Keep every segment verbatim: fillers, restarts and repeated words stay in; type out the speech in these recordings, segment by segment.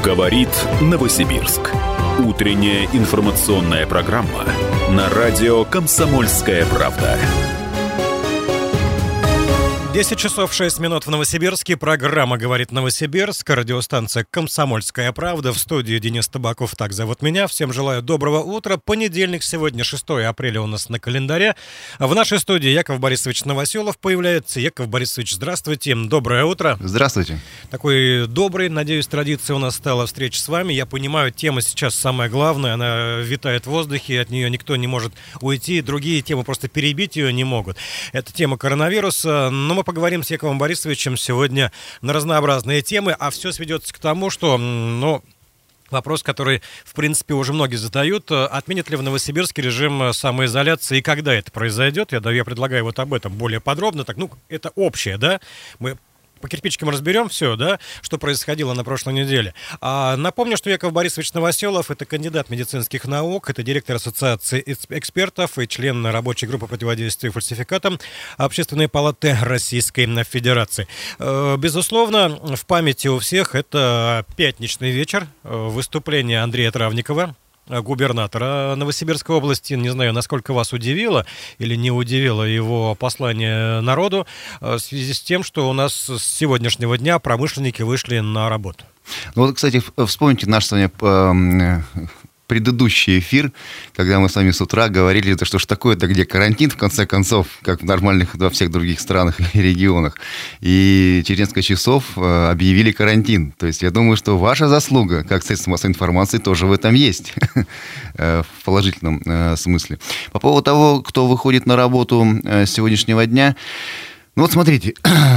Говорит Новосибирск. Утренняя информационная программа на радио «Комсомольская правда». десять часов шесть минут в Новосибирске. Программа «Говорит Новосибирск». Радиостанция «Комсомольская правда». В студии Денис Табаков. Так зовут меня. Всем желаю доброго утра. Понедельник сегодня, шестое апреля у нас на календаре. В нашей студии Яков Борисович Новоселов появляется. Яков Борисович, здравствуйте. Доброе утро. Здравствуйте. Такой добрый, надеюсь, традиция у нас стала встреча с вами. Я понимаю, тема сейчас самая главная. Она витает в воздухе, от нее никто не может уйти. Другие темы просто перебить ее не могут. Это тема коронавируса. Но мы поговорим с Яковом Борисовичем сегодня на разнообразные темы, а все сведется к тому, что, ну, вопрос, который, в принципе, уже многие задают, отменят ли в Новосибирске режим самоизоляции и когда это произойдет? Я, да, я предлагаю вот об этом более подробно. Так, ну, это общее, да? Мы по кирпичикам разберем все, да, что происходило на прошлой неделе. А, напомню, что Яков Борисович Новоселов — это кандидат медицинских наук, это директор Ассоциации экспертов и член рабочей группы противодействия фальсификатам Общественной палаты Российской Федерации. Безусловно, в памяти у всех это пятничный вечер, выступление Андрея Травникова, губернатора Новосибирской области. Не знаю, насколько вас удивило или не удивило его послание народу в связи с тем, что у нас с сегодняшнего дня промышленники вышли на работу. Ну вот, кстати, вспомните наш с вами предыдущий эфир, когда мы с вами с утра говорили, это что ж такое-то, где карантин, в конце концов, как в нормальных во всех других странах и регионах. И через несколько часов объявили карантин. То есть я думаю, что ваша заслуга, как средство массовой информации, тоже в этом есть, в положительном смысле. По поводу того, кто выходит на работу с сегодняшнего дня, ну вот смотрите,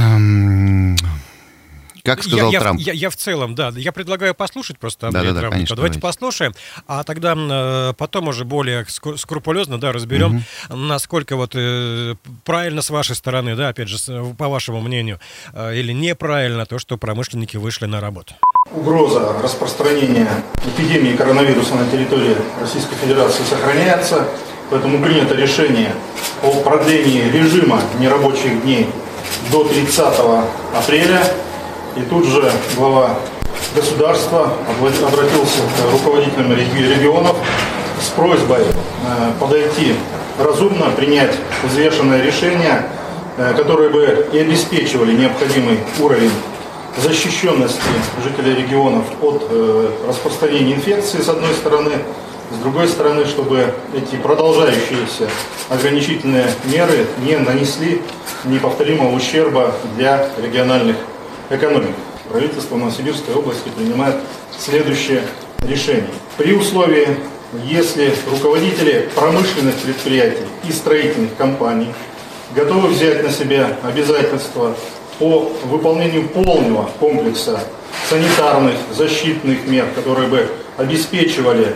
как сказал я, Трамп. Я, я, я в целом, да, я предлагаю послушать просто Андрея да, да, Травника. Конечно, давайте, давайте послушаем, а тогда э, потом уже более скрупулезно, да, разберем, угу. насколько вот э, правильно с вашей стороны, да, опять же, по вашему мнению, э, или неправильно то, что промышленники вышли на работу. Угроза распространения эпидемии коронавируса на территории Российской Федерации сохраняется, поэтому принято решение о продлении режима нерабочих дней до тридцатого апреля. И тут же глава государства обратился к руководителям регионов с просьбой подойти разумно, принять взвешенное решение, которое бы и обеспечивали необходимый уровень защищенности жителей регионов от распространения инфекции, с одной стороны, с другой стороны, чтобы эти продолжающиеся ограничительные меры не нанесли неповторимого ущерба для региональных экономик. Правительство Новосибирской области принимает следующее решение. При условии, если руководители промышленных предприятий и строительных компаний готовы взять на себя обязательства по выполнению полного комплекса санитарных, защитных мер, которые бы обеспечивали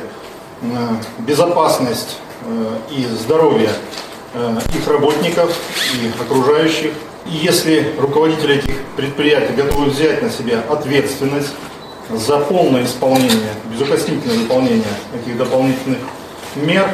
безопасность и здоровье их работников и окружающих, и если руководители этих предприятий готовы взять на себя ответственность за полное исполнение, безукоснительное выполнение этих дополнительных мер,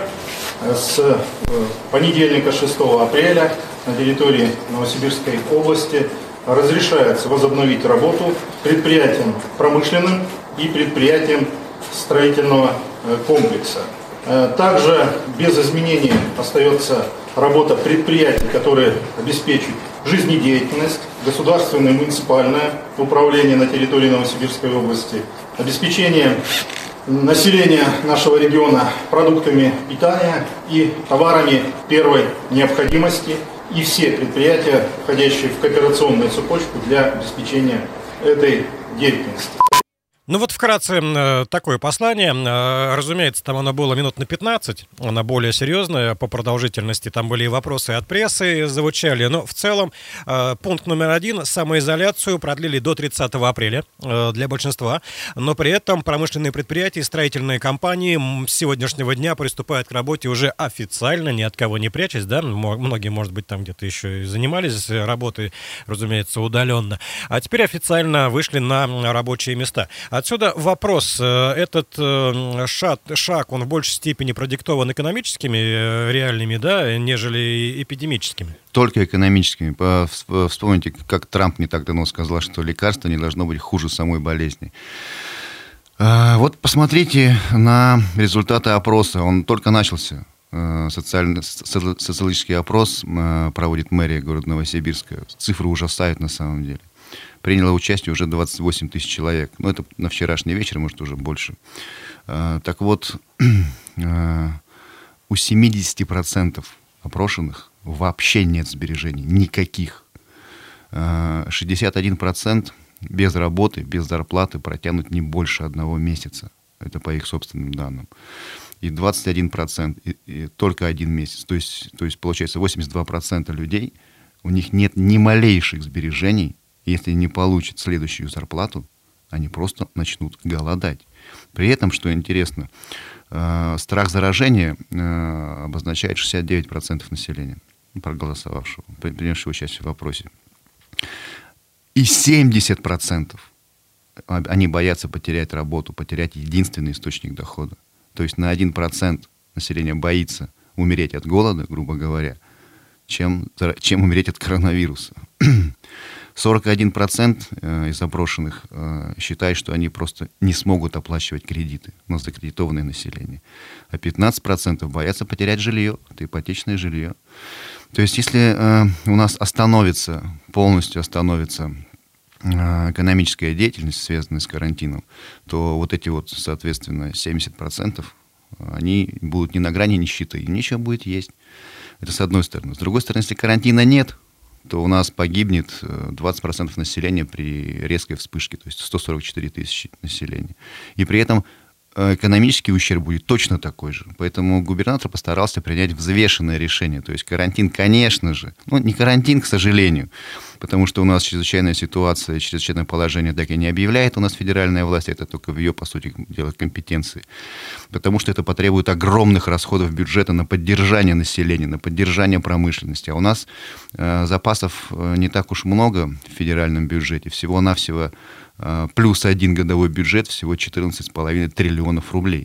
с понедельника шестого апреля на территории Новосибирской области разрешается возобновить работу предприятиям промышленным и предприятиям строительного комплекса. Также без изменений остается работа предприятий, которые обеспечивают жизнедеятельность, государственное и муниципальное управление на территории Новосибирской области, обеспечение населения нашего региона продуктами питания и товарами первой необходимости, и все предприятия, входящие в кооперационную цепочку для обеспечения этой деятельности. Ну вот вкратце такое послание. Разумеется, там оно было минут на пятнадцать, оно более серьезное по продолжительности. Там были и вопросы от прессы звучали. Но в целом пункт номер один: самоизоляцию продлили до тридцатого апреля для большинства. Но при этом промышленные предприятия и строительные компании с сегодняшнего дня приступают к работе уже официально, ни от кого не прячась. Да? Многие, может быть, там где-то еще и занимались работой, разумеется, удаленно. А теперь официально вышли на рабочие места. Отсюда вопрос. Этот шаг, шаг, он в большей степени продиктован экономическими реальными, да, нежели эпидемическими? Только экономическими. Вспомните, как Трамп не так давно сказал, что лекарство не должно быть хуже самой болезни. Вот посмотрите на результаты опроса. Он только начался. Социальный, социологический опрос проводит мэрия города Новосибирска. Цифры ужасают на самом деле. Приняло участие уже двадцать восемь тысяч человек. Ну, это на вчерашний вечер, может, уже больше. Так вот, у семьдесят процентов опрошенных вообще нет сбережений. Никаких. шестьдесят один процент без работы, без зарплаты протянут не больше одного месяца. Это по их собственным данным. И двадцать один процент и, и только один месяц. То есть, то есть, получается, восемьдесят два процента людей, у них нет ни малейших сбережений. Если не получат следующую зарплату, они просто начнут голодать. При этом, что интересно, э, страх заражения э, обозначает шестьдесят девять процентов населения, проголосовавшего, принявшего участие в вопросе. И семьдесят процентов они боятся потерять работу, потерять единственный источник дохода. То есть на один процент населения боится умереть от голода, грубо говоря, чем, чем умереть от коронавируса. сорок один процент из опрошенных считает, что они просто не смогут оплачивать кредиты, у нас закредитованное население. А пятнадцать процентов боятся потерять жилье, это ипотечное жилье. То есть если у нас остановится, полностью остановится экономическая деятельность, связанная с карантином, то вот эти вот, соответственно, семьдесят процентов, они будут не на грани нищеты, им нечего будет есть. Это с одной стороны. С другой стороны, если карантина нет, то у нас погибнет двадцать процентов населения при резкой вспышке, то есть сто сорок четыре тысячи населения. И при этом экономический ущерб будет точно такой же. Поэтому губернатор постарался принять взвешенное решение. То есть карантин, конечно же, ну не карантин, к сожалению, потому что у нас чрезвычайная ситуация, чрезвычайное положение так и не объявляет у нас федеральная власть, это только в ее, по сути дела, компетенции. Потому что это потребует огромных расходов бюджета на поддержание населения, на поддержание промышленности. А у нас э, запасов не так уж много в федеральном бюджете, всего-навсего плюс один годовой бюджет, всего четырнадцать с половиной триллионов рублей.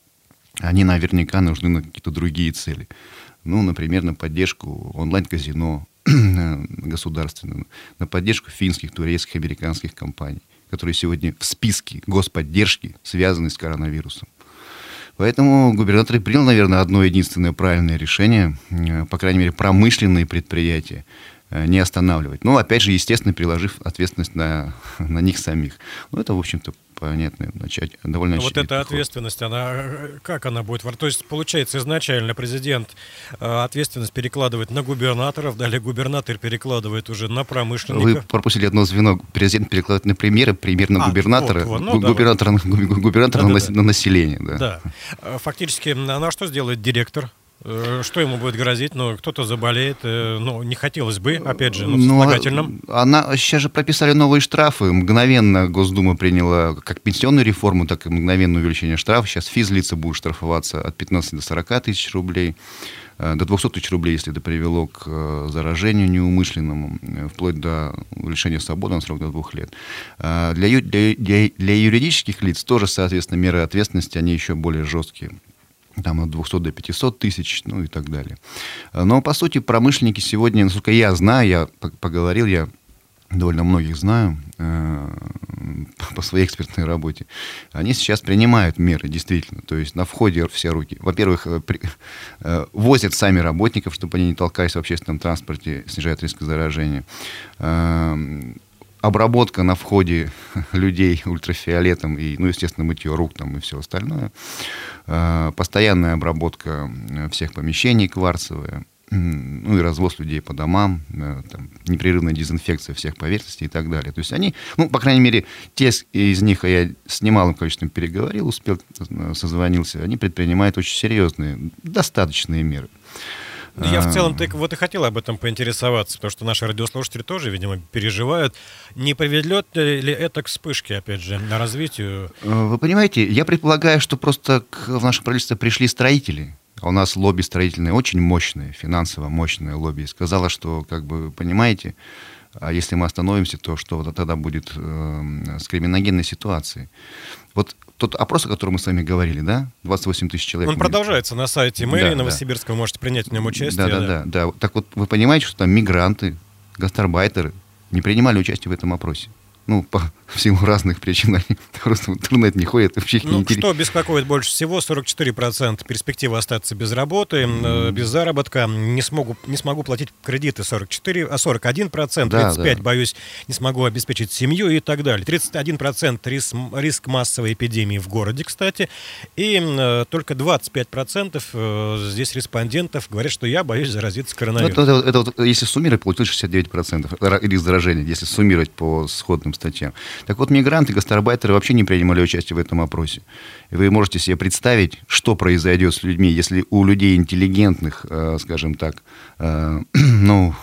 Они наверняка нужны на какие-то другие цели. Ну, например, на поддержку онлайн-казино государственного, на поддержку финских, турецких, американских компаний, которые сегодня в списке господдержки связаны с коронавирусом. Поэтому губернатор принял, наверное, одно единственное правильное решение, по крайней мере, промышленные предприятия не останавливать. Но, опять же, естественно, переложив ответственность на, на них самих. Ну, это, в общем-то, понятно, начать, довольно Вот эта подход. Ответственность, она, как она будет? То есть, получается, изначально президент ответственность перекладывает на губернаторов, далее губернатор перекладывает уже на промышленников. Вы пропустили одно звено. Президент перекладывает на премьера, премьер на а, губернатора, вот, вот. Ну, губернатор, да, на, губернатор да, на, да, на население. Да. Да. Фактически, на что сделает директор? Что ему будет грозить? Ну, кто-то заболеет, ну, не хотелось бы, опять же, ну, с отлагательным. Она, сейчас же прописали новые штрафы. Мгновенно Госдума приняла как пенсионную реформу, так и мгновенное увеличение штрафов. Сейчас физлица будут штрафоваться от пятнадцати до сорока тысяч рублей, до двухсот тысяч рублей, если это привело к заражению неумышленному, вплоть до лишения свободы на срок до двух лет. Для, для, для юридических лиц тоже, соответственно, меры ответственности, они еще более жесткие. Там от двухсот до пятисот тысяч, ну и так далее. Но, по сути, промышленники сегодня, насколько я знаю, я поговорил, я довольно многих знаю э, по своей экспертной работе, они сейчас принимают меры, действительно. То есть на входе все руки. Во-первых, при, э, возят сами работников, чтобы они не толкались в общественном транспорте, снижает риск заражения. Э, Обработка на входе людей ультрафиолетом и, ну, естественно, мытье рук там и все остальное. Постоянная обработка всех помещений кварцевая. Ну и развоз людей по домам, там, непрерывная дезинфекция всех поверхностей и так далее. То есть они, ну, по крайней мере, те из них, а я с немалым количеством переговорил, успел, созвонился, они предпринимают очень серьезные, достаточные меры. Я в целом так вот и хотел об этом поинтересоваться, потому что наши радиослушатели тоже, видимо, переживают. Не приведет ли это к вспышке, опять же, на развитию? Вы понимаете, я предполагаю, что просто в наше правительство пришли строители. А у нас лобби строительное очень мощное, финансово мощное лобби. И сказала, что, как бы, понимаете, а если мы остановимся, то что тогда будет э, с криминогенной ситуацией. Вот тот опрос, о котором мы с вами говорили, да, двадцать восемь тысяч человек. Он продолжается на сайте мэрии да, Новосибирска, да. Вы можете принять в нем участие. Да, да, да, да, да. Так вот, вы понимаете, что там мигранты, гастарбайтеры не принимали участие в этом опросе. Ну, по, в силу разных причин они просто в интернет не ходят. Вообще их ну, не интересует. Что беспокоит больше всего? сорок четыре процента перспектива остаться без работы, mm. без заработка. Не смогу, не смогу платить кредиты сорок четыре, а сорок один процент, тридцать пять процентов, да, да. боюсь, не смогу обеспечить семью и так далее. тридцать один процент риск, риск массовой эпидемии в городе, кстати. И э, только двадцать пять процентов э, здесь респондентов говорят, что я боюсь заразиться коронавирусом. Это, это, это, если суммировать, получилось шестьдесят девять процентов риск заражения, если суммировать по сходным статьям. Так вот, мигранты, гастарбайтеры вообще не принимали участие в этом опросе. И вы можете себе представить, что произойдет с людьми, если у людей интеллигентных, э, скажем так, э, ну...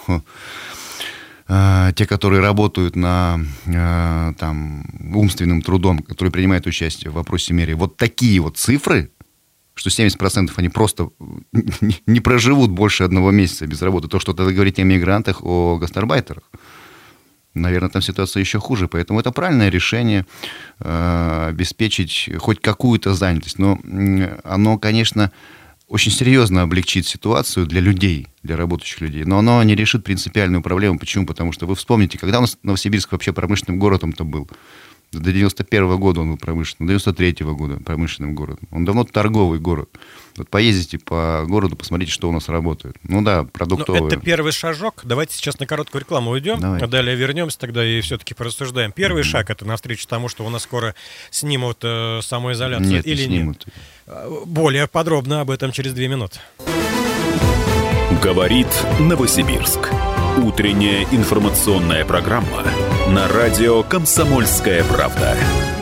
те, которые работают на там, умственным трудом, которые принимают участие в вопросе мере, вот такие вот цифры, что семьдесят процентов они просто не проживут больше одного месяца без работы. То, что тогда говорить о мигрантах, о гастарбайтерах. Наверное, там ситуация еще хуже. Поэтому это правильное решение э, обеспечить хоть какую-то занятость. Но оно, конечно, очень серьезно облегчит ситуацию для людей, для работающих людей. Но оно не решит принципиальную проблему. Почему? Потому что вы вспомните, когда у нас Новосибирск вообще промышленным городом-то был? До девяносто первого года он был промышленным, до девяносто третьего года промышленным городом. Он давно торговый город. Вот поездите по городу, посмотрите, что у нас работает. Ну да, продуктовые. Но это первый шажок. Давайте сейчас на короткую рекламу уйдем. Давай. А далее вернемся тогда и все-таки порассуждаем. Первый mm-hmm. шаг — это навстречу тому, что у нас скоро снимут э, самоизоляцию. Нет, или не снимут. Нет? Более подробно об этом через две минуты. Говорит Новосибирск. Утренняя информационная программа на радио «Комсомольская правда».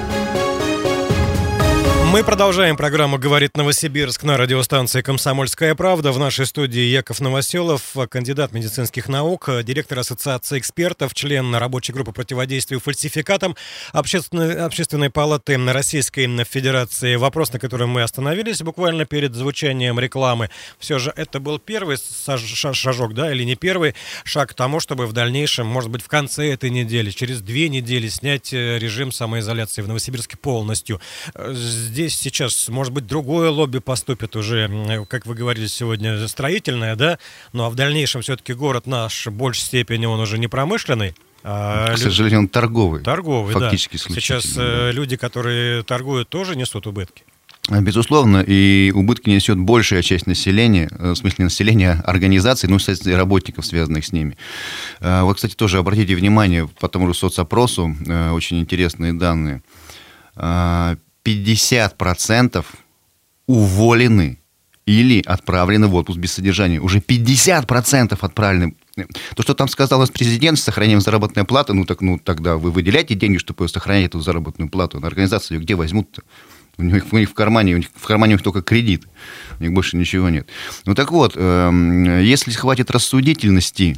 Мы продолжаем программу «Говорит Новосибирск» на радиостанции «Комсомольская правда». В нашей студии Яков Новоселов, кандидат медицинских наук, директор Ассоциации экспертов, член рабочей группы противодействия фальсификатам Общественной, Общественной палаты Российской Федерации. Вопрос, на котором мы остановились буквально перед звучанием рекламы. Все же это был первый шажок, да, или не первый шаг к тому, чтобы в дальнейшем, может быть, в конце этой недели, через две недели снять режим самоизоляции в Новосибирске полностью. Здесь сейчас, может быть, другое лобби поступит уже, как вы говорили сегодня, строительное, да? Ну, а в дальнейшем все-таки город наш в большей степени, он уже не промышленный. А К сожалению, он торговый. Торговый, фактически, да. Сейчас да. люди, которые торгуют, тоже несут убытки. Безусловно, и убытки несет большая часть населения, в смысле населения организаций, ну, кстати, работников, связанных с ними. Вот, кстати, тоже обратите внимание по тому же соцопросу, очень интересные данные. пятьдесят процентов уволены или отправлены в отпуск без содержания. Уже пятьдесят процентов отправлены. То, что там сказал наш президент, с сохранением заработной платы, ну, так, ну тогда вы выделяете деньги, чтобы сохранять эту заработную плату. На организацию ее где возьмут-то? У них, у них в кармане, у них в кармане у них только кредит. У них больше ничего нет. Ну, так вот, э, если хватит рассудительности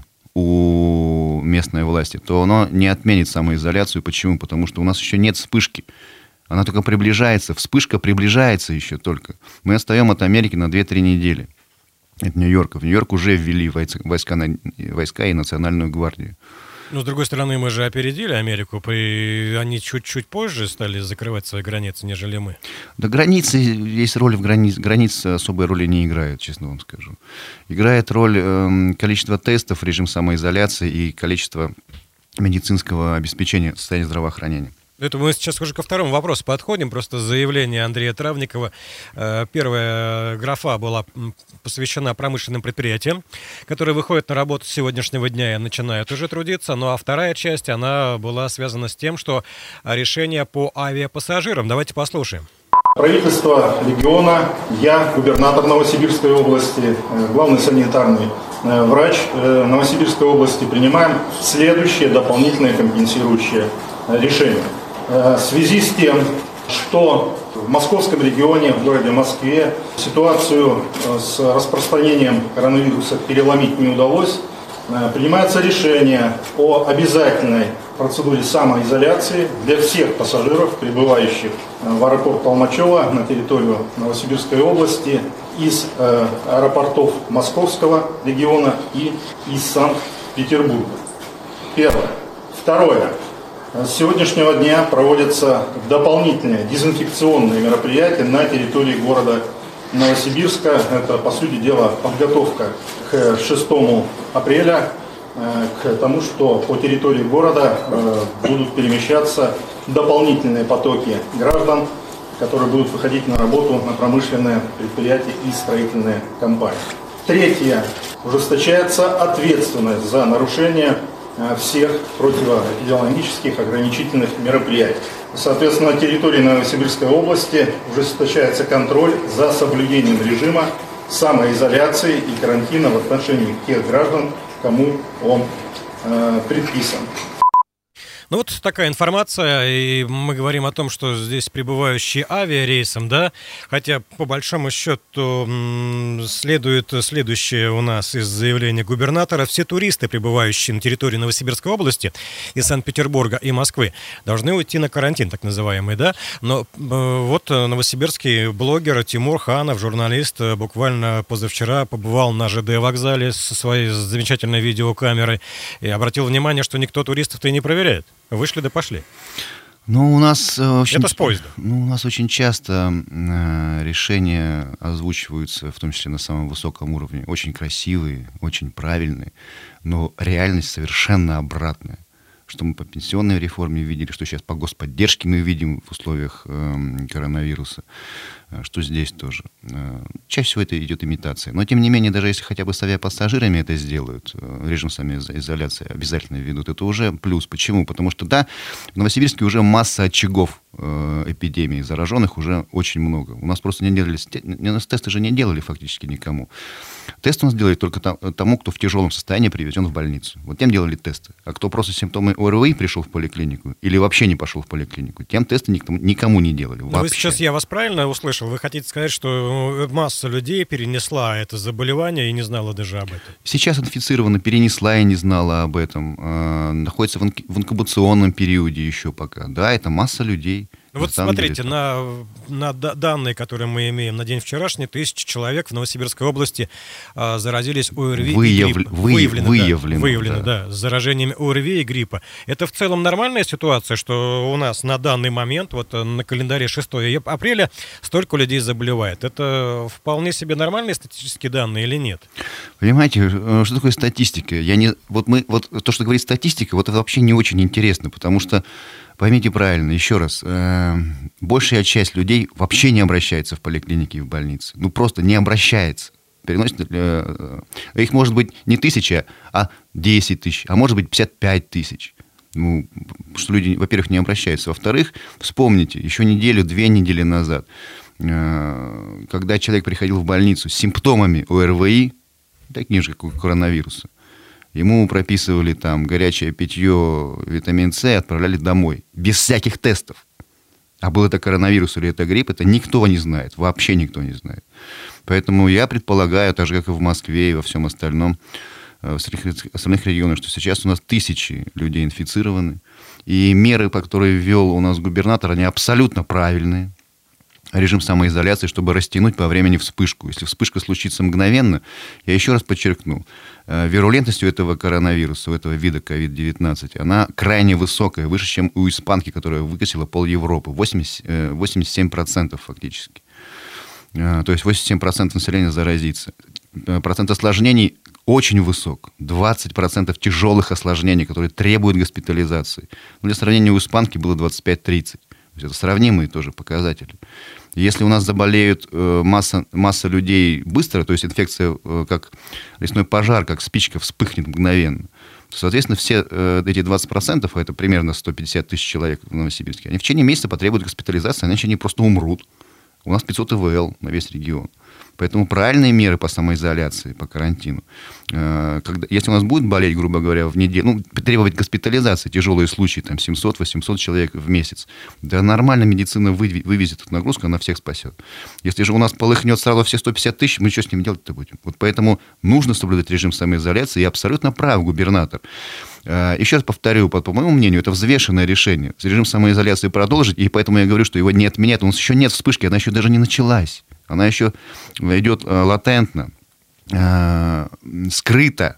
у местной власти, то оно не отменит самоизоляцию. Почему? Потому что у нас еще нет вспышки. Она только приближается, вспышка приближается еще только. Мы отстаем от Америки на две-три недели. От Нью-Йорка. В Нью-Йорк уже ввели войска, войска и Национальную гвардию. Но, с другой стороны, мы же опередили Америку. Они чуть-чуть позже стали закрывать свои границы, нежели мы. Да, границы, есть роль в границе. Границы особой роли не играют, честно вам скажу. Играет роль э, количество тестов, режим самоизоляции и количество медицинского обеспечения состояния здравоохранения. Это мы сейчас уже ко второму вопросу подходим. Просто заявление Андрея Травникова. Первая графа была посвящена промышленным предприятиям, которые выходят на работу с сегодняшнего дня и начинают уже трудиться. Ну а вторая часть, она была связана с тем, что решение по авиапассажирам. Давайте послушаем. Правительство региона, я, губернатор Новосибирской области, главный санитарный врач Новосибирской области, принимаем следующие дополнительные компенсирующие решения. В связи с тем, что в московском регионе, в городе Москве, ситуацию с распространением коронавируса переломить не удалось, принимается решение о обязательной процедуре самоизоляции для всех пассажиров, прибывающих в аэропорт Толмачева на территорию Новосибирской области из аэропортов Московского региона и из Санкт-Петербурга. Первое. Второе. С сегодняшнего дня проводятся дополнительные дезинфекционные мероприятия на территории города Новосибирска. Это, по сути дела, подготовка к шестому апреля, к тому, что по территории города будут перемещаться дополнительные потоки граждан, которые будут выходить на работу на промышленные предприятия и строительные компании. Третье. Ужесточается ответственность за нарушение всех противоэпидемиологических ограничительных мероприятий. Соответственно, на территории Новосибирской области ужесточается контроль за соблюдением режима самоизоляции и карантина в отношении тех граждан, кому он э, предписан. Ну вот такая информация, и мы говорим о том, что здесь прибывающие авиарейсом, да, хотя по большому счету следует следующее у нас из заявления губернатора. Все туристы, прибывающие на территории Новосибирской области, из Санкт-Петербурга и Москвы, должны уйти на карантин, так называемый, да, но вот новосибирский блогер Тимур Ханов, журналист, буквально позавчера побывал на ЖД вокзале со своей замечательной видеокамерой и обратил внимание, что никто туристов-то и не проверяет. Вышли да пошли. Ну, у нас очень, это с поезда. Ну, у нас очень часто э, решения озвучиваются, в том числе на самом высоком уровне, очень красивые, очень правильные, но реальность совершенно обратная. Что мы по пенсионной реформе видели, что сейчас по господдержке мы видим в условиях э, коронавируса, что здесь тоже. Э, чаще всего это идет имитация. Но, тем не менее, даже если хотя бы с авиапассажирами это сделают, э, режим самоизоляции обязательно введут, это уже плюс. Почему? Потому что, да, в Новосибирске уже масса очагов э, эпидемии, зараженных уже очень много. У нас просто не делали, у нас тесты же не делали фактически никому. Тест у нас делали только тому, кто в тяжелом состоянии привезен в больницу. Вот тем делали тесты. А кто просто симптомы ОРВИ пришел в поликлинику или вообще не пошел в поликлинику, тем тесты никому, никому не делали. Вы сейчас, я вас правильно услышал? Вы хотите сказать, что масса людей перенесла это заболевание и не знала даже об этом? Сейчас инфицирована, перенесла и не знала об этом. Э, находится в, инк- в инкубационном периоде еще пока. Да, это масса людей. Вот смотрите, на, на данные, которые мы имеем на день вчерашний, тысячи человек в Новосибирской области а, заразились ОРВИ Выяв... и гриппа. Вы... Выявлено, выявлено, да, выявлено да. да, с заражениями ОРВИ и гриппа. Это в целом нормальная ситуация, что у нас на данный момент, вот на календаре шестого апреля, столько людей заболевает. Это вполне себе нормальные статистические данные или нет? Понимаете, что такое статистика? Я не... вот мы... вот то, что говорит статистика, вот это вообще не очень интересно, потому что поймите правильно, еще раз, э, большая часть людей вообще не обращается в поликлинике и в больнице. Ну, просто не обращается. Переносит, э, э, их может быть не тысяча, а десять тысяч, а может быть пятьдесят пять тысяч. Ну, что люди, во-первых, не обращаются. Во-вторых, вспомните, еще неделю, две недели назад, э, когда человек приходил в больницу с симптомами ОРВИ, такие же, как у коронавируса, ему прописывали там горячее питье, витамин С, и отправляли домой. Без всяких тестов. А был это коронавирус или это грипп, это никто не знает. Вообще никто не знает. Поэтому я предполагаю, так же, как и в Москве и во всем остальном, в остальных регионах, что сейчас у нас тысячи людей инфицированы. И меры, которые ввел у нас губернатор, они абсолютно правильные. Режим самоизоляции, чтобы растянуть по времени вспышку. Если вспышка случится мгновенно, я еще раз подчеркну, вирулентность у этого коронавируса, у этого вида ковид девятнадцать, она крайне высокая, выше, чем у испанки, которая выкосила пол Европы, восемьдесят, восемьдесят семь процентов фактически. То есть восемьдесят семь процентов населения заразится. Процент осложнений очень высок. двадцать процентов тяжелых осложнений, которые требуют госпитализации. Но для сравнения у испанки было двадцать пять - тридцать. Это сравнимые тоже показатели. Если у нас заболеют э, масса, масса людей быстро, то есть инфекция э, как лесной пожар, как спичка вспыхнет мгновенно, то, соответственно, все э, эти двадцать процентов, а это примерно сто пятьдесят тысяч человек в Новосибирске, они в течение месяца потребуют госпитализации, иначе они просто умрут. У нас пятьсот ИВЛ на весь регион. Поэтому правильные меры по самоизоляции, по карантину. Когда, если у нас будет болеть, грубо говоря, в неделю, ну, требовать госпитализации, тяжелые случаи, там, семьсот-восемьсот человек в месяц, да нормально медицина вывезет эту нагрузку, она всех спасет. Если же у нас полыхнет сразу все сто пятьдесят тысяч, мы что с ним делать-то будем? Вот поэтому нужно соблюдать режим самоизоляции, и абсолютно прав губернатор. Еще раз повторю, по, по моему мнению, это взвешенное решение. Режим самоизоляции продолжить, и поэтому я говорю, что его не отменят. У нас еще нет вспышки, она еще даже не началась. Она еще идет латентно, скрыто,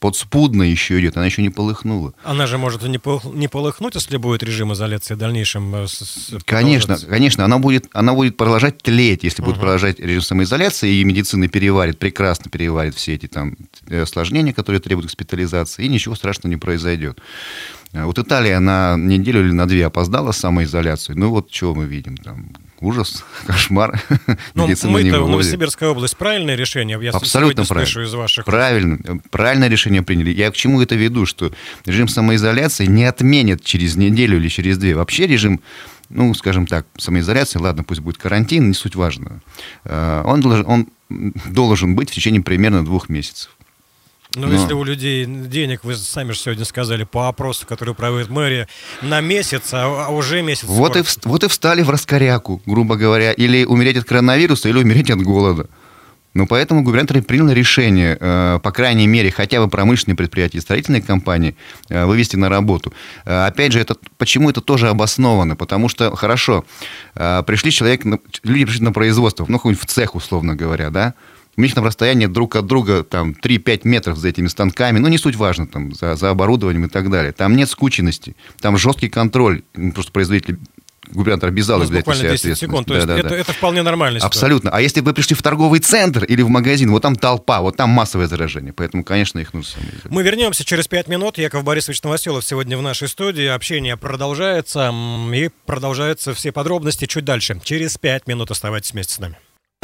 подспудно еще идет, она еще не полыхнула. Она же может не полыхнуть, если будет режим изоляции в дальнейшем. Конечно, конечно, она будет, она будет продолжать тлеть, если будет uh-huh. продолжать режим самоизоляции, и медицина переварит, прекрасно переварит все эти там осложнения, которые требуют госпитализации, и ничего страшного не произойдет. Вот Италия на неделю или на две опоздала с самоизоляцией. Ну вот чего мы видим там? Ужас, кошмар. Но мы-то, Новосибирская область, правильное решение? Я абсолютно правильно. Из ваших... Правильно. Правильное решение приняли. Я к чему это веду? Что режим самоизоляции не отменят через неделю или через две. Вообще режим, ну, скажем так, самоизоляции, ладно, пусть будет карантин, не суть важно. Он должен, он должен быть в течение примерно двух месяцев. Но, Но если у людей денег, вы сами же сегодня сказали, по опросу, который проводит мэрия, на месяц, а уже месяц... Вот и, вот и встали в раскоряку, грубо говоря. Или умереть от коронавируса, или умереть от голода. Ну, поэтому губернатор принял решение, э, по крайней мере, хотя бы промышленные предприятия и строительные компании э, вывести на работу. Э, опять же, это, почему это тоже обосновано? Потому что, хорошо, э, пришли человек, люди пришли на производство, ну, какой-нибудь в цех, условно говоря, да? У них там расстояние друг от друга там, три-пять метров за этими станками, ну, не суть важно, там, за, за оборудованием и так далее. Там нет скученности, там жесткий контроль, просто производитель, губернатор обязал взять на себя ответственность. Секунд, то есть да, это, да. это вполне нормально. Абсолютно. А если бы вы пришли в торговый центр или в магазин, вот там толпа, вот там массовое заражение, поэтому, конечно, их нужно самоизолировать. Мы вернемся через пять минут. Яков Борисович Новоселов сегодня в нашей студии. Общение продолжается, и продолжаются все подробности чуть дальше. Через пять минут оставайтесь вместе с нами.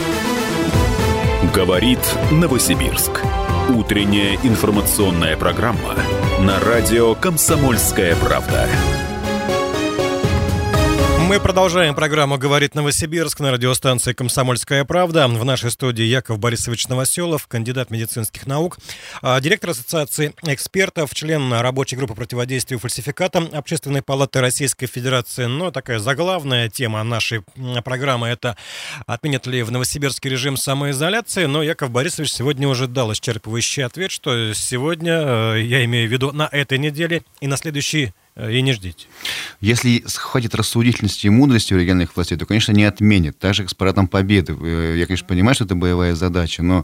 Говорит Новосибирск. Утренняя информационная программа на радио «Комсомольская правда». Мы продолжаем программу «Говорит Новосибирск» на радиостанции «Комсомольская правда». В нашей студии Яков Борисович Новоселов, кандидат медицинских наук, директор Ассоциации экспертов, член рабочей группы противодействия фальсификатам Общественной палаты Российской Федерации. Но такая заглавная тема нашей программы – это отменят ли в Новосибирске режим самоизоляции. Но Яков Борисович сегодня уже дал исчерпывающий ответ, что сегодня, я имею в виду на этой неделе и на следующей, и не ждите. Если хватит рассудительности и мудрости у региональных властей, то, конечно, не отменят. Так же, как с парадом Победы. Я, конечно, понимаю, что это боевая задача, но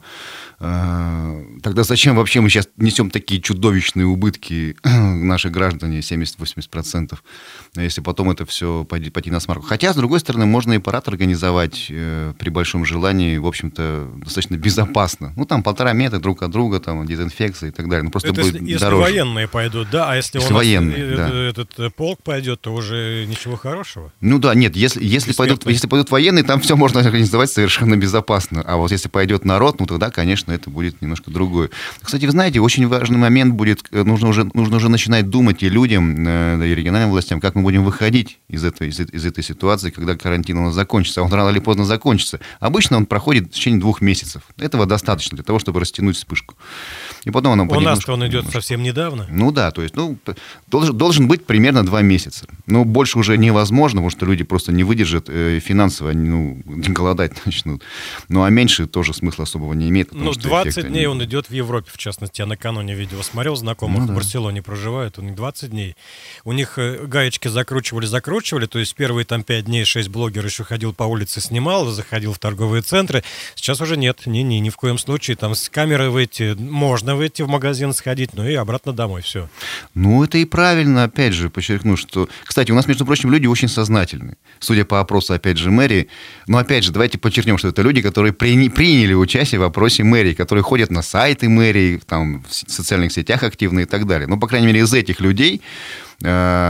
э, тогда зачем вообще мы сейчас несем такие чудовищные убытки наши граждане, семьдесят-восемьдесят процентов, если потом это все пойти, пойти на смарку. Хотя, с другой стороны, можно и парад организовать э, при большом желании, в общем-то, достаточно безопасно. Ну, там полтора метра друг от друга, там, дезинфекция и так далее. Ну, просто это будет если, если дороже. Военные пойдут, да? А если, если у нас военные, да. этот полк пойдет, то уже ничего хорошего? Ну да, нет, если, если, пойдут, если пойдут военные, там все можно организовать совершенно безопасно. А вот если пойдет народ, ну тогда, конечно, это будет немножко другое. Кстати, вы знаете, очень важный момент будет, нужно уже, нужно уже начинать думать и людям, да, и региональным властям, как мы будем выходить из этой, из, из этой ситуации, когда карантин у нас закончится. Он рано или поздно закончится. Обычно он проходит в течение двух месяцев. Этого достаточно для того, чтобы растянуть вспышку. И потом она у нас-то он идет немножко. Совсем недавно. Ну да, то есть, ну, должен, должен быть примерно два месяца. Но больше уже невозможно, потому что люди просто не выдержат э, финансово, они, ну, голодать начнут. Ну, а меньше тоже смысла особого не имеет. Ну, двадцать дней он идет в Европе, в частности. Я накануне видео смотрел, знакомых ну, да. в Барселоне проживают, у них двадцать дней. У них гаечки закручивали, закручивали, то есть первые там пять дней шесть блогеров еще ходил по улице, снимал, заходил в торговые центры. Сейчас уже нет, ни-ни, ни в коем случае. Там с камерой выйти, можно выйти в магазин сходить, ну и обратно домой, все. Ну, это и правильно, опять же, подчеркну, что... Кстати, у нас, между прочим, люди очень сознательны. Судя по опросу, опять же, мэрии. Но, опять же, давайте подчеркнем, что это люди, которые при... приняли участие в опросе мэрии, которые ходят на сайты мэрии, там, в социальных сетях активно и так далее. Ну, по крайней мере, из этих людей, э,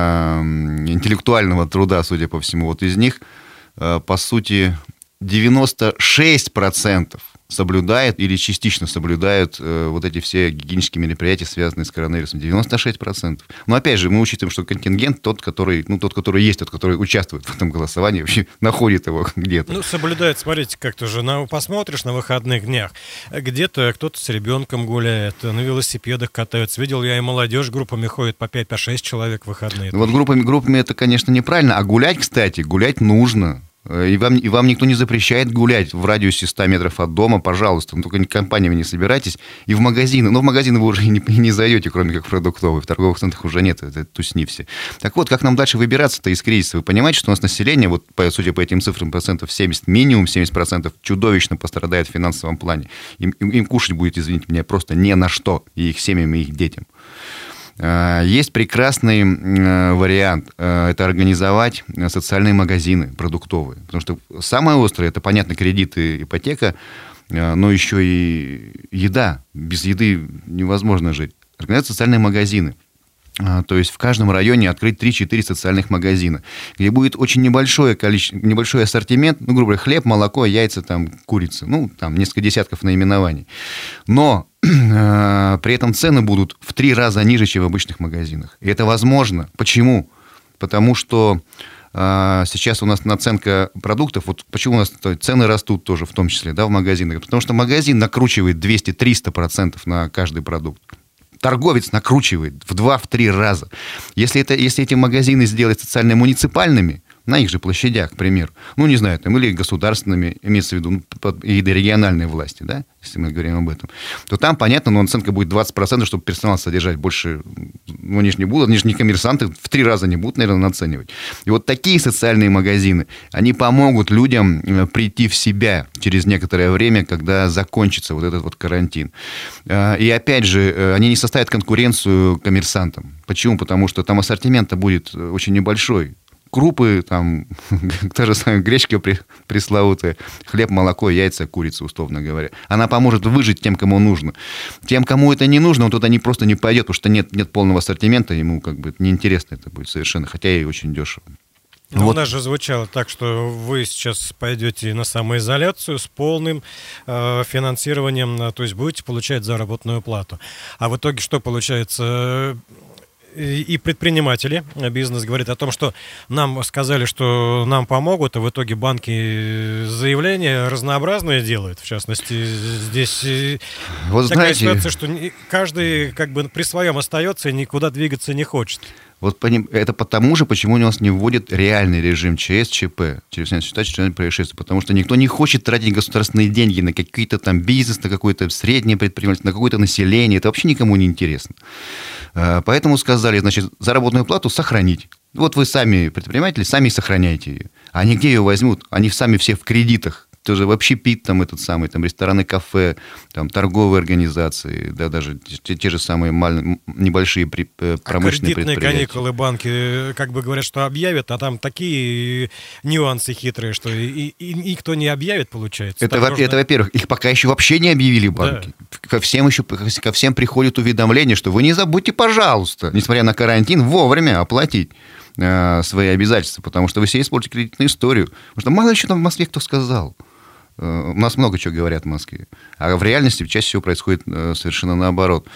интеллектуального труда, судя по всему, вот из них, э, по сути, девяносто шесть процентов соблюдают или частично соблюдают э, вот эти все гигиенические мероприятия, связанные с коронавирусом. девяносто шесть процентов. Но опять же, мы учитываем, что контингент тот, который, ну, тот, который есть, тот, который участвует в этом голосовании, вообще находит его где-то. Ну, соблюдает, смотрите, как-то же на, посмотришь на выходных днях. Где-то кто-то с ребенком гуляет, на велосипедах катаются. Видел я и молодежь группами ходит по пять-шесть человек в выходные. Вот группами, группами это, конечно, неправильно. А гулять, кстати, гулять нужно. И вам, и вам никто не запрещает гулять в радиусе ста метров от дома, пожалуйста. Ну, только компаниями не собирайтесь. И в магазины. Но в магазины вы уже не, не зайдете, кроме как в продуктовые. В торговых центрах уже нет, это тусни все. Так вот, как нам дальше выбираться-то из кризиса? Вы понимаете, что у нас население, вот, по, судя по этим цифрам, процентов семьдесят, минимум семьдесят процентов чудовищно пострадает в финансовом плане. Им, им, им кушать будет, извините меня, просто не на что. И их семьям, и их детям. Есть прекрасный вариант. Это организовать социальные магазины продуктовые. Потому что самое острое, это, понятно, кредиты, ипотека, но еще и еда. Без еды невозможно жить. Организовать социальные магазины. То есть в каждом районе открыть три-четыре социальных магазина, где будет очень небольшое количество, небольшой ассортимент, ну, грубо говоря, хлеб, молоко, яйца, там, курица, ну, там, несколько десятков наименований. Но э, при этом цены будут в три раза ниже, чем в обычных магазинах. И это возможно. Почему? Потому что э, сейчас у нас наценка продуктов, вот почему у нас цены растут тоже, в том числе, да, в магазинах. Потому что магазин накручивает двести-триста процентов на каждый продукт. Торговец накручивает в два-три раза. Если, это, если эти магазины сделать социально-муниципальными, на их же площадях, к примеру, ну, не знаю, там, или государственными, имеется в виду, и до региональной власти, да, если мы говорим об этом, то там, понятно, но наценка будет двадцать процентов, чтобы персонал содержать больше, ну, они же не будут, они же не коммерсанты, в три раза не будут, наверное, наценивать. И вот такие социальные магазины, они помогут людям прийти в себя через некоторое время, когда закончится вот этот вот карантин. И опять же, они не составят конкуренцию коммерсантам. Почему? Потому что там ассортимент-то будет очень небольшой. Крупы, там, та же самая гречка пресловутая, хлеб, молоко, яйца, курица, условно говоря. Она поможет выжить тем, кому нужно. Тем, кому это не нужно, он туда не, просто не пойдет, потому что нет, нет полного ассортимента, ему как бы неинтересно это будет совершенно, хотя и очень дешево. Но вот. У нас же звучало так, что вы сейчас пойдете на самоизоляцию с полным э, финансированием, то есть будете получать заработную плату. А в итоге что получается? И предприниматели, бизнес говорит о том, что нам сказали, что нам помогут, а в итоге банки заявления разнообразные делают. В частности, здесь вот такая знаете, ситуация, что каждый как бы при своем остается и никуда двигаться не хочет. Вот это потому же, почему у нас не вводят реальный режим ЧС, ЧП, чрезвычайной ситуации, чрезвычайных происшествий. Потому что никто не хочет тратить государственные деньги на какие-то там бизнес, на какое-то среднее предпринимательство, на какое-то население. Это вообще никому не интересно. Поэтому сказали, значит, заработную плату сохранить. Вот вы сами, предприниматели, сами сохраняйте ее. А они где ее возьмут? Они сами все в кредитах. Тоже вообще пит там этот самый, там рестораны, кафе, там торговые организации, да, даже те, те же самые маль... небольшие при... промышленные а кредитные предприятия. Каникулы банки как бы говорят, что объявят, а там такие нюансы хитрые, что и, и, и никто не объявит, получается. Это, во- нужно... это, во-первых, их пока еще вообще не объявили банки. Да. Ко всем еще, ко всем приходит уведомление, что вы не забудьте, пожалуйста, несмотря на карантин, вовремя оплатить э, свои обязательства, потому что вы все используете кредитную историю. Потому что мало ли что там в Москве кто сказал. У нас много чего говорят в Москве. А в реальности чаще всего происходит совершенно наоборот.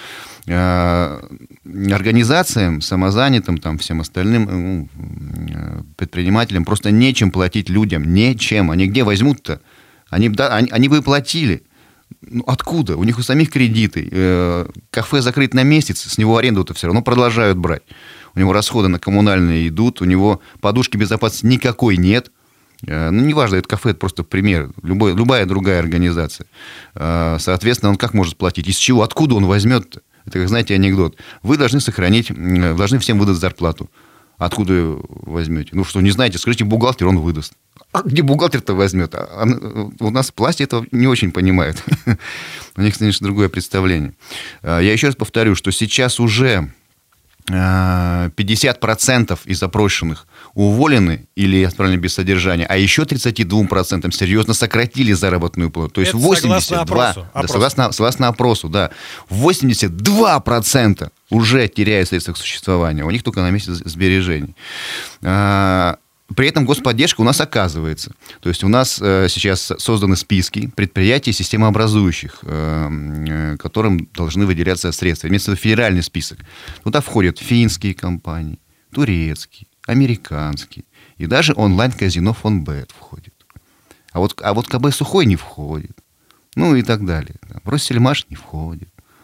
Организациям, самозанятым, там, всем остальным ну, предпринимателям просто нечем платить людям. Нечем. Они где возьмут-то? Они, да, они, они бы платили. Ну, откуда? У них у самих кредиты. Кафе закрыт на месяц, с него аренду-то все равно продолжают брать. У него расходы на коммунальные идут, у него подушки безопасности никакой нет. Ну, неважно, это кафе, это просто пример. Любой, любая другая организация. Соответственно, он как может платить? Из чего? Откуда он возьмет-то? Это, как, знаете, анекдот. Вы должны сохранить, должны всем выдать зарплату. Откуда ее возьмете? Ну, что, не знаете, скажите бухгалтер, он выдаст. А где бухгалтер-то возьмет? А у нас власти этого не очень понимают. У них, конечно, другое представление. Я еще раз повторю, что сейчас уже пятьдесят процентов из опрошенных уволены или отправлены без содержания, а еще тридцать два процента серьезно сократили заработную плату. То есть это восемьдесят два процента, согласно опросу, да, согласно, согласно опросу, да, восемьдесят два процента уже теряют средства к существованию. У них только на месяц сбережений. При этом господдержка у нас оказывается. То есть у нас сейчас созданы списки предприятий системообразующих, которым должны выделяться средства. Имеется в виду федеральный список. Туда входят финские компании, турецкие, американские. И даже онлайн-казино Фонбет входит. А вот, а вот КБ Сухой не входит. Ну и так далее. Россельмаш не входит.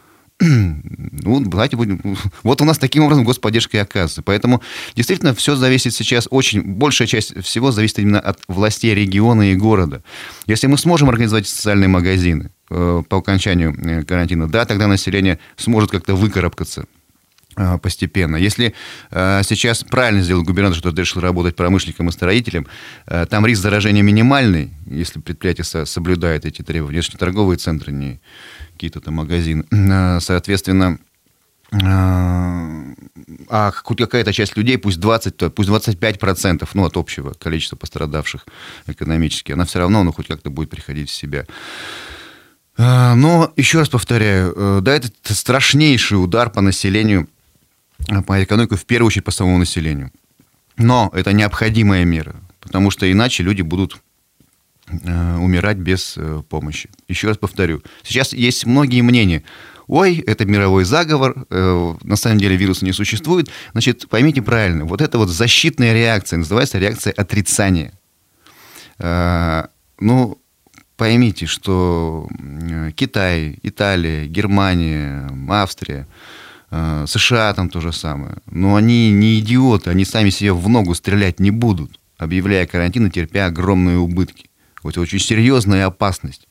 ну, давайте будем... Вот у нас таким образом господдержка и оказывается. Поэтому действительно все зависит сейчас очень... Большая часть всего зависит именно от властей региона и города. Если мы сможем организовать социальные магазины э, по окончанию карантина, да, тогда население сможет как-то выкарабкаться постепенно. Если э, сейчас правильно сделал губернатор, что решил работать промышленником и строителем, э, там риск заражения минимальный, если предприятие со- соблюдает эти требования. Это не торговые центры, не какие-то там магазины. Э, соответственно, э, а хоть какая-то часть людей, пусть двадцать, пусть двадцать пять процентов, ну, от общего количества пострадавших экономически, она все равно, ну, хоть как-то будет приходить в себя. Э, но, еще раз повторяю, э, да, это страшнейший удар по населению, по экономике, в первую очередь по самому населению. Но это необходимая мера, потому что иначе люди будут э, умирать без э, помощи. Еще раз повторю, сейчас есть многие мнения. Ой, это мировой заговор, э, на самом деле вируса не существует. Значит, поймите правильно, вот эта вот защитная реакция называется реакция отрицания. Э, ну, поймите, что Китай, Италия, Германия, Австрия, США там то же самое. Но они не идиоты, они сами себе в ногу стрелять не будут, объявляя карантин и терпя огромные убытки. Вот это очень серьезная опасность.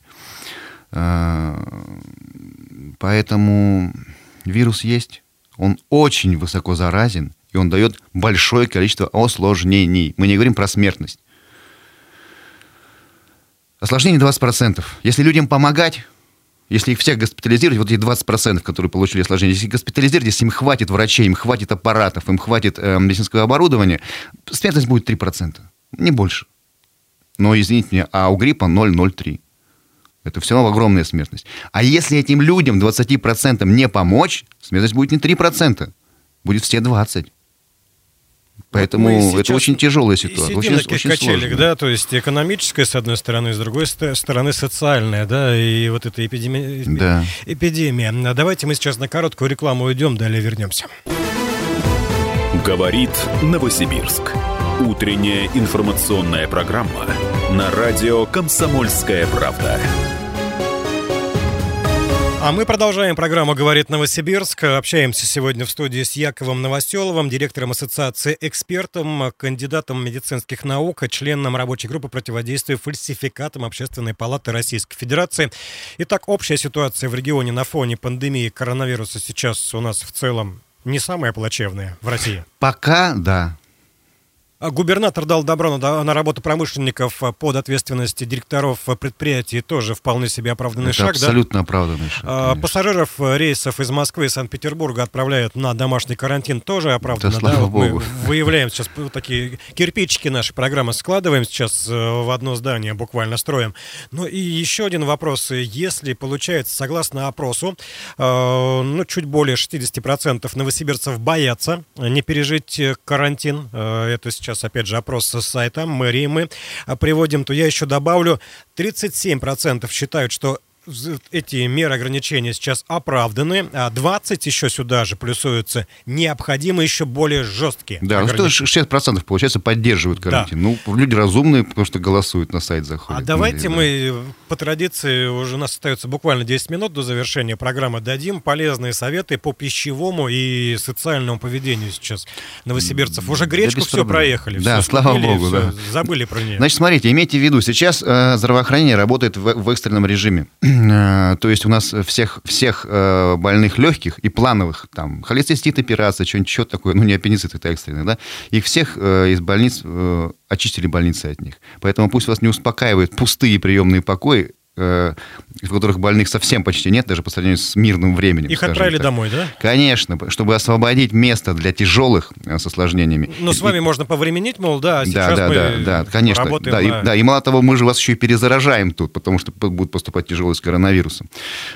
Поэтому вирус есть, он очень высоко заразен, и он дает большое количество осложнений. Мы не говорим про смертность. Осложнение двадцать процентов. Если людям помогать, если их всех госпитализировать, вот эти двадцать процентов, которые получили осложнения, если их госпитализировать, если им хватит врачей, им хватит аппаратов, им хватит э, медицинского оборудования, смертность будет три процента, не больше. Но, извините меня, а у гриппа ноль целых ноль три. Это все равно огромная смертность. А если этим людям, двадцати процентам, не помочь, смертность будет не три процента, будет все двадцать процентов. Поэтому это очень тяжелая ситуация. Сидим очень, на таких очень качелях, сложно. да, то есть экономическая, с одной стороны, с другой стороны, социальная, да, и вот эта эпидемия. Да. эпидемия. Давайте мы сейчас на короткую рекламу уйдем, далее вернемся. Говорит Новосибирск. Утренняя информационная программа на радио «Комсомольская правда». А мы продолжаем программу «Говорит Новосибирск». Общаемся сегодня в студии с Яковом Новоселовым, директором ассоциации экспертом, кандидатом медицинских наук, членом рабочей группы противодействия фальсификатам Общественной палаты Российской Федерации. Итак, общая ситуация в регионе на фоне пандемии коронавируса сейчас у нас в целом не самая плачевная в России. Пока да. Губернатор дал добро на, на работу промышленников под ответственность директоров предприятий, тоже вполне себе оправданный Это шаг. абсолютно да? оправданный шаг. А, пассажиров рейсов из Москвы и Санкт-Петербурга отправляют на домашний карантин, тоже оправданно. Да, слава да? богу. Мы выявляем сейчас такие кирпичики нашей программы, складываем сейчас в одно здание, буквально строим. Ну и еще один вопрос. Если получается, согласно опросу, ну чуть более шестьдесят процентов новосибирцев боятся не пережить карантин, это сейчас опять же опрос с сайта мэрии мы приводим, то я еще добавлю, тридцать семь процентов считают, что эти меры ограничения сейчас оправданы, а двадцать еще сюда же плюсуются необходимы еще более жесткие. Да, ну что шестьдесят процентов, получается, поддерживают карантин. Да. Ну, люди разумные, потому что голосуют, на сайт заходят. А давайте да. мы по традиции, уже у нас остается буквально десять минут до завершения программы, дадим полезные советы по пищевому и социальному поведению сейчас новосибирцев. Уже гречку да, все проехали. Да, все слава скупили, богу. все, Да. забыли про нее. Значит, смотрите, имейте в виду, сейчас э, здравоохранение работает в, в экстренном режиме. То есть у нас всех, всех э, больных легких и плановых, там, холецистит, операция, что-нибудь еще такое, ну, не аппендицит, это экстренный, да, их всех э, из больниц э, очистили больницы от них. Поэтому пусть вас не успокаивают пустые приемные покои, в которых больных совсем почти нет, даже по сравнению с мирным временем. Их отправили так. домой, да? Конечно, чтобы освободить место для тяжелых с осложнениями. Но с вами и... можно повременить, мол, да, а сейчас да, мы да, да, конечно, работаем да, на... и, да, и мало того, мы же вас еще и перезаражаем тут, потому что будут поступать тяжелые с коронавирусом.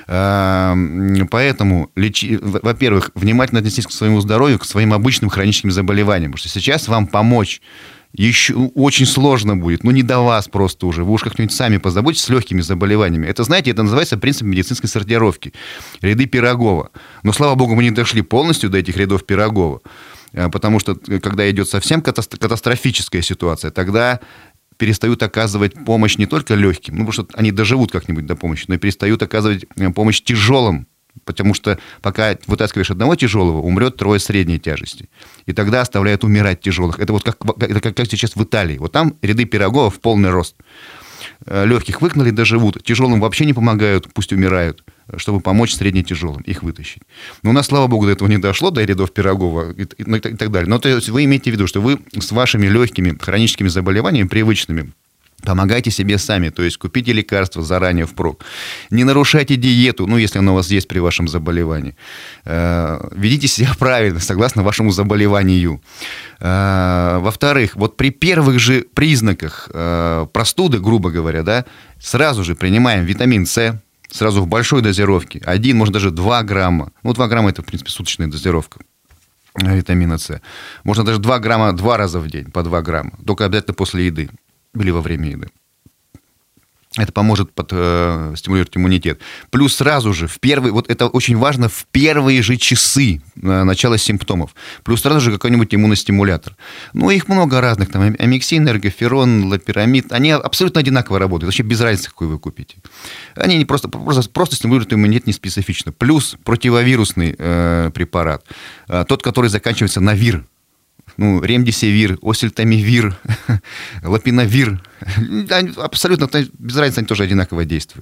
Поэтому, лечи... во-первых, внимательно отнеситесь к своему здоровью, к своим обычным хроническим заболеваниям, потому что сейчас вам помочь еще очень сложно будет, ну не до вас просто уже, вы уж как-нибудь сами позаботитесь с легкими заболеваниями. Это, знаете, это называется принцип медицинской сортировки, ряды Пирогова. Но, слава богу, мы не дошли полностью до этих рядов Пирогова, потому что, когда идет совсем катастрофическая ситуация, тогда перестают оказывать помощь не только легким, ну потому что они доживут как-нибудь до помощи, но и перестают оказывать помощь тяжелым потому что пока вытаскиваешь одного тяжелого, умрет трое средней тяжести. И тогда оставляют умирать тяжелых. Это вот как, это как, как сейчас в Италии. Вот там ряды пирогов в полный рост. Легких выгнали, доживут. Тяжелым вообще не помогают, пусть умирают, чтобы помочь средне-тяжелым, их вытащить. Но у нас, слава богу, до этого не дошло, до рядов Пирогова и, и, и так далее. Но то есть вы имеете в виду, что вы с вашими легкими хроническими заболеваниями, привычными, помогайте себе сами, то есть купите лекарства заранее впрок. Не нарушайте диету, ну, если она у вас есть при вашем заболевании. Ведите себя правильно, согласно вашему заболеванию. Во-вторых, вот при первых же признаках простуды, грубо говоря, да, сразу же принимаем витамин С, сразу в большой дозировке. Один, может, даже два грамма. Ну, два грамма – это, в принципе, суточная дозировка витамина С. Можно даже два грамма два раза в день, по два грамма. Только обязательно после еды. Или во время еды. Это поможет под, э, стимулировать иммунитет. Плюс сразу же, в первые, вот это очень важно, в первые же часы э, начала симптомов. Плюс сразу же какой-нибудь иммуностимулятор. Ну, их много разных. Там амиксин, эргоферон, лопирамид. Они абсолютно одинаково работают. Вообще без разницы, какой вы купите. Они не просто, просто, просто стимулируют иммунитет не специфично. Плюс противовирусный э, препарат. Э, тот, который заканчивается на вир. Ну, ремдисивир, осельтамивир, лапиновир. Абсолютно без разницы, они тоже одинаково действуют.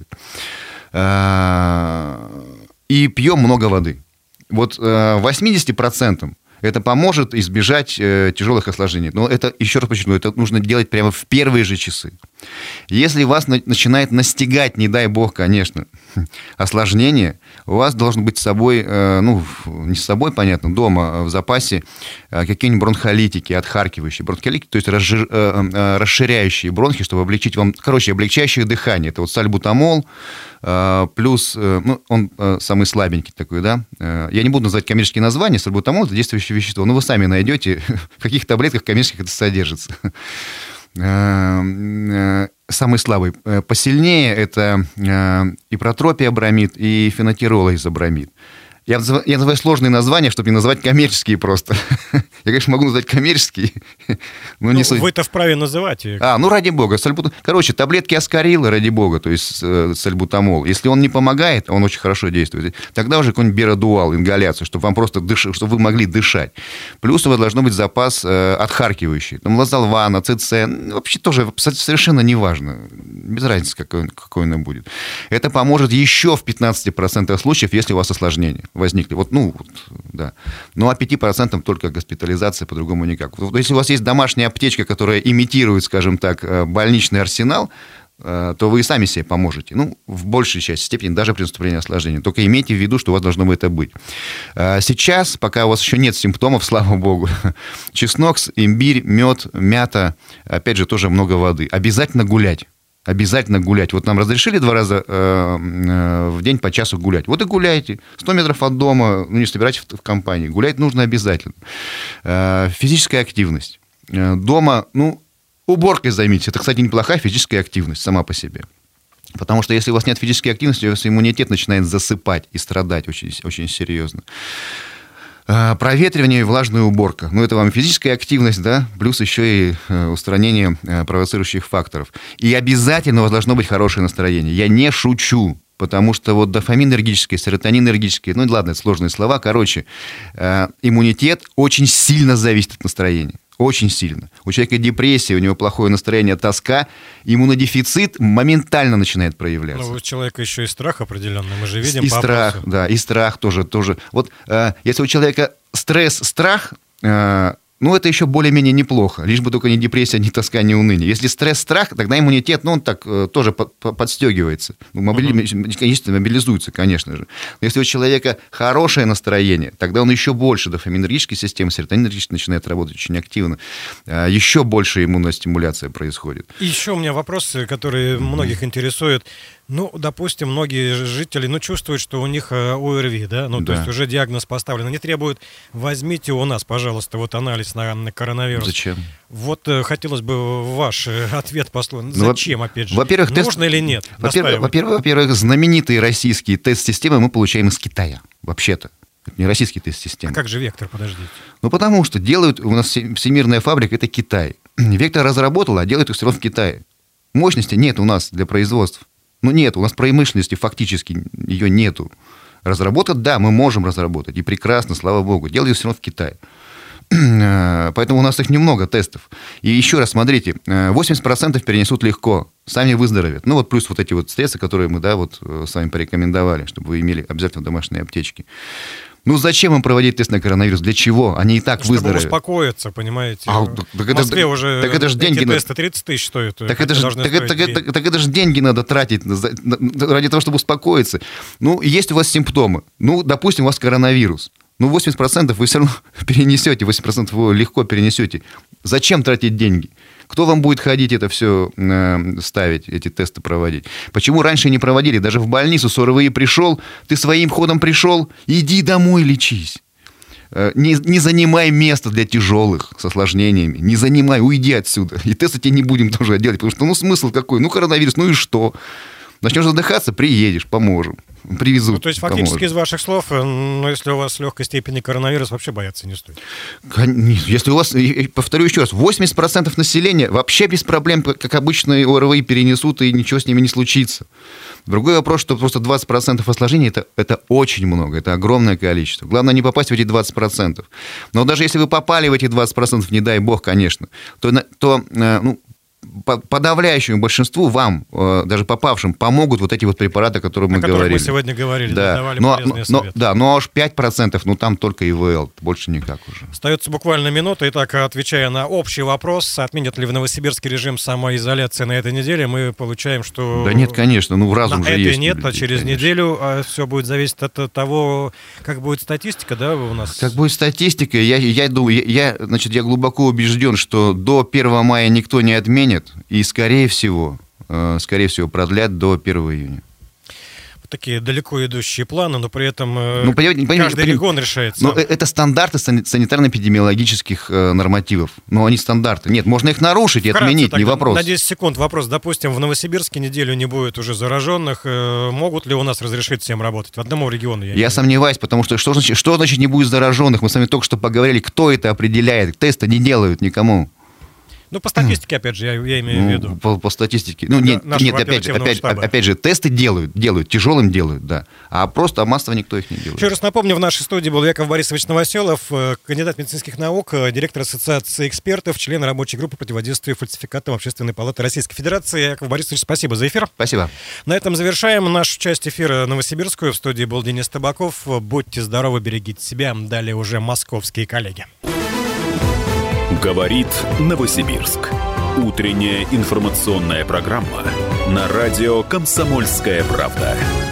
И пьем много воды. Вот восемьдесят процентов это поможет избежать тяжелых осложнений. Но это, еще раз подчеркну, это нужно делать прямо в первые же часы. Если вас начинает настигать, не дай бог, конечно, осложнение, у вас должен быть с собой, ну, не с собой, понятно, дома в запасе какие-нибудь бронхолитики, отхаркивающие бронхолитики, то есть расширяющие бронхи, чтобы облегчить вам, короче, облегчающее дыхание. Это вот сальбутамол, плюс, ну, он самый слабенький такой, да. Я не буду называть коммерческие названия, сальбутамол – это действующее вещество, но вы сами найдете, в каких таблетках коммерческих это содержится. Самый слабый. Посильнее это ипротропиабромид и фенотиролоизобромид. Я называю, я называю сложные названия, чтобы не назвать коммерческие просто. Я, конечно, могу назвать коммерческие. Но ну, не суть. Вы-то вправе называть их. А, ну, ради бога. Сальбут... Короче, таблетки аскарила, ради бога, то есть э, сальбутамол. Если он не помогает, он очень хорошо действует, тогда уже какой-нибудь берадуал, ингаляцию, чтобы вам просто дыш... чтобы вы могли дышать. Плюс у вас должен быть запас э, отхаркивающий. Там лазолван, ацицен. Вообще тоже совершенно неважно. Без разницы, какой, какой он будет. Это поможет еще в пятнадцати процентах случаев, если у вас осложнения возникли. Вот, ну, вот, да. Ну, а пяти процентам только госпитализация, по-другому никак. Вот, если у вас есть домашняя аптечка, которая имитирует, скажем так, больничный арсенал, то вы и сами себе поможете. Ну, в большей части степени, даже при наступлении осложнений. Только имейте в виду, что у вас должно это быть. Сейчас, пока у вас еще нет симптомов, слава богу, чеснок, имбирь, мед, мята, опять же, тоже много воды. Обязательно гулять. Обязательно гулять. Вот нам разрешили два раза э, э, в день по часу гулять. Вот и гуляйте. сто метров от дома, ну, не собирайтесь в, в компании. Гулять нужно обязательно. Э, физическая активность. Э, дома, ну, уборкой займитесь. Это, кстати, неплохая физическая активность сама по себе. Потому что если у вас нет физической активности, у вас иммунитет начинает засыпать и страдать очень, очень серьезно. Проветривание и влажная уборка. Ну, это вам физическая активность, да, плюс еще и устранение провоцирующих факторов. И обязательно у вас должно быть хорошее настроение. Я не шучу, потому что вот дофамин энергетический, серотонин энергетический, ну, ладно, это сложные слова. Короче, иммунитет очень сильно зависит от настроения. Очень сильно. У человека депрессия, у него плохое настроение, тоска, иммунодефицит моментально начинает проявляться. Ну, у человека еще и страх определенный, мы же видим. И страх, опросу. Да, и страх тоже. тоже. Вот э, если у человека стресс, страх, э, ну, это еще более-менее неплохо. Лишь бы только не депрессия, не тоска, не уныние. Если стресс, страх, тогда иммунитет, ну, он так э, тоже под, подстегивается. Мобили... Uh-huh. Мобилизуется, конечно же. Но если у человека хорошее настроение, тогда он еще больше дофаминергической системы, серотонинергической начинает работать очень активно. Э, еще больше иммуностимуляция происходит. И еще у меня вопросы, которые uh-huh. многих интересуют. Ну, допустим, многие жители, ну, чувствуют, что у них ОРВИ, да, ну, да. То есть уже диагноз поставлен. Они требуют, возьмите у нас, пожалуйста, вот анализ на, на коронавирус. Зачем? Вот хотелось бы ваш ответ послушать. Зачем, ну, опять же? Во-первых, нужно тест... или нет? Во-первых, во-первых, во-первых, знаменитые российские тест-системы мы получаем из Китая, вообще-то. Это не российский тест-система. А как же Вектор, подождите? Ну, потому что делают, у нас всемирная фабрика, это Китай. Вектор разработала, а делают их все равно в Китае. Мощности нет у нас для производства. Ну, нет, у нас промышленности фактически ее нету. Разработать, да, мы можем разработать, и прекрасно, слава богу. Делают все равно в Китае. Поэтому у нас их немного тестов. И еще раз, смотрите, восемьдесят процентов перенесут легко, сами выздоровеют. Ну, вот плюс вот эти вот средства, которые мы, да, вот с вами порекомендовали, чтобы вы имели обязательно домашние аптечки. Ну, зачем им проводить тест на коронавирус? Для чего? Они и так Чтобы выздоровеют. Чтобы успокоиться, понимаете. А, так так в Москве это, уже так это же деньги эти тесты тридцать тысяч стоят. Так это, же, так, это, так, это, так это же деньги надо тратить ради того, чтобы успокоиться. Ну, есть у вас симптомы. Ну, допустим, у вас коронавирус. Ну, восемьдесят процентов вы все равно перенесете, восемьдесят процентов вы легко перенесете. Зачем тратить деньги? Кто вам будет ходить это все э, ставить, эти тесты проводить? Почему раньше не проводили? Даже в больницу с ОРВИ пришел, ты своим ходом пришел, иди домой лечись. Э, не, не занимай место для тяжелых с осложнениями. Не занимай, уйди отсюда. И тесты тебе не будем тоже делать, потому что ну смысл какой? Ну коронавирус, ну и что? Начнешь задыхаться, приедешь, поможем. Привезут. Ну, то есть, фактически поможем. Из ваших слов, ну, если у вас легкой степени коронавирус, вообще бояться не стоит. Если у вас, повторю еще раз, восемьдесят процентов населения вообще без проблем, как обычно, ОРВИ перенесут, и ничего с ними не случится. Другой вопрос, что просто двадцать процентов осложнений это, это очень много, это огромное количество. Главное не попасть в эти двадцать процентов. Но даже если вы попали в эти двадцать процентов, не дай бог, конечно, то, то ну, подавляющему большинству вам, даже попавшим, помогут вот эти вот препараты, которые мы о говорили. мы сегодня говорили, да. давали но, полезные но, советы. Да, ну а уж пять процентов, ну там только ИВЛ, больше никак уже. Остается буквально минута. Итак, отвечая на общий вопрос, отменят ли в Новосибирске режим самоизоляции на этой неделе, мы получаем, что... Да нет, конечно, ну в разум на же этой есть. нет, людей, а через конечно. неделю а все будет зависеть от того, как будет статистика, да, у нас? Как будет статистика, я, я, думаю, я, значит, я глубоко убежден, что до первого мая никто не отменит, и скорее всего, скорее всего, продлят до первого июня. Такие далеко идущие планы, но при этом ну, понимаете, каждый понимаете, регион решает сам. сам. Это стандарты санитарно-эпидемиологических нормативов. Но они стандарты. Нет, можно их нарушить и Вкратце, отменить, не вопрос. На десять секунд вопрос. Допустим, в Новосибирске неделю не будет уже зараженных. Могут ли у нас разрешить всем работать? В одному региону? Я, я сомневаюсь, потому что что значит, что значит не будет зараженных? Мы с вами только что поговорили, кто это определяет. Тесты не делают никому. Ну, по статистике, опять же, я, я имею ну, в виду. По, по статистике. Ну, нет, нет опять, же, опять, опять же, тесты делают, делают, тяжелым делают, да. А просто массово никто их не делает. Еще раз напомню, в нашей студии был Яков Борисович Новоселов, кандидат медицинских наук, директор Ассоциации экспертов, член рабочей группы противодействия фальсификатам Общественной палаты Российской Федерации. Яков Борисович, спасибо за эфир. Спасибо. На этом завершаем нашу часть эфира новосибирскую. В студии был Денис Табаков. Будьте здоровы, берегите себя. Далее уже московские коллеги. Говорит Новосибирск. Утренняя информационная программа на радио «Комсомольская правда».